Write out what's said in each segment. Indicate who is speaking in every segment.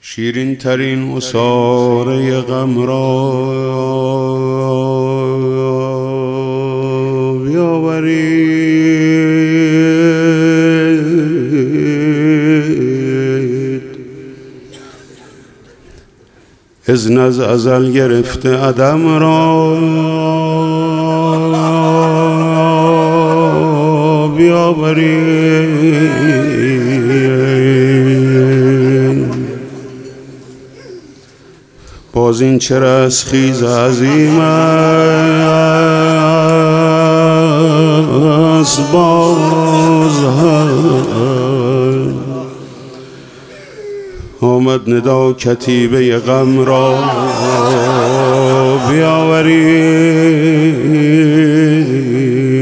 Speaker 1: شیرین ترین عصاره غم را بیاورید. اذن از ازل گرفته عدم را بیاورید. باز این چه رستخیز عظیم است، باز آمد ندا کتیبه غم را بیاورید.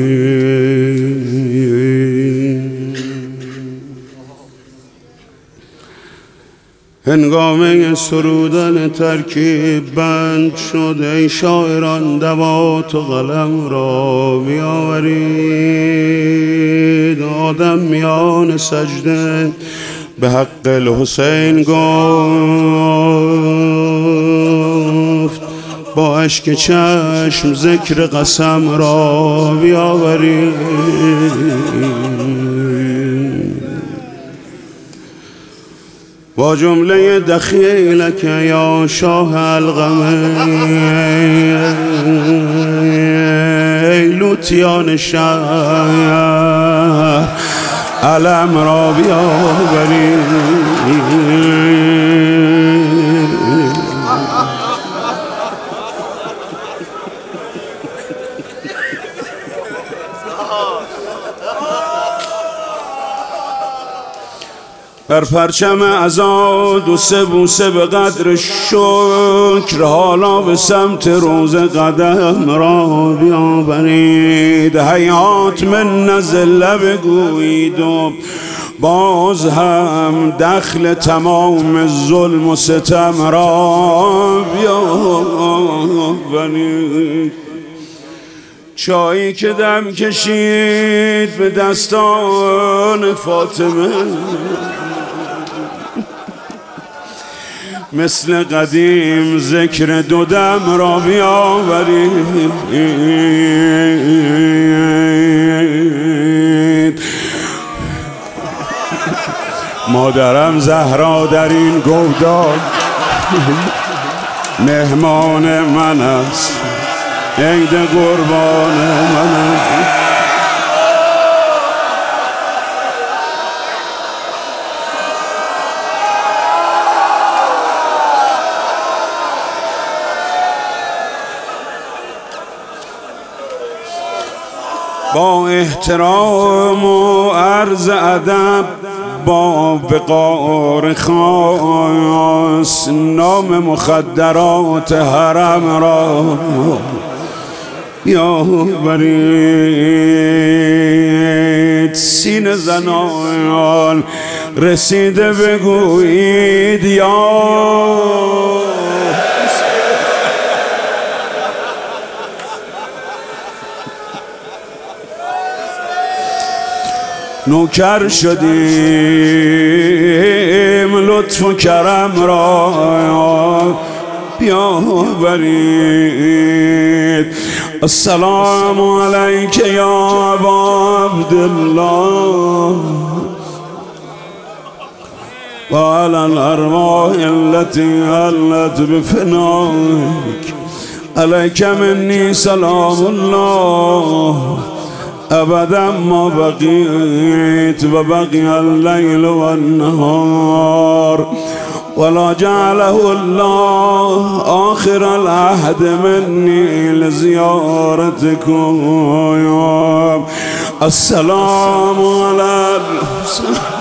Speaker 1: هنگامه سرودن ترکیب بند شد، ای شاعران دوات و قلم را بیاورید. آدم میان سجده به حق الحسین گفت، با اشک چشم ذکر قسم را بیاورید. با جمله دخیلک یا شاه الغم، ای لوتیان شهر علم را بیاورید. بر پرچم ازاد و سه بوسه به قدر شکر، حالا به سمت روز قدم را بیاورید. حیات من نزله بگویید و باز هم دخل تمام ظلم و ستم را بیاورید. چایی که دم کشید به دستان فاطمه، مثل قدیم ذکر دو دم را بیاورید. مادرم زهرا در این گودال مهمان من است، عید قربان من است. با احترام و عرض ادب با وقار خاص، نام مخدرات حرم را بیاورید. سینه زنان رسیده بگویید یا نوکر شدیم، لطف و کرم را بیاورید. السلام علیک یا ابا عبدالله و علی الارواح التي حلت بفنائک، علیک منی سلام الله ابدا ما بقیت و بقی اللیل و النهار، ولا جعله الله آخر العهد منی لزیارتکم. السلام علی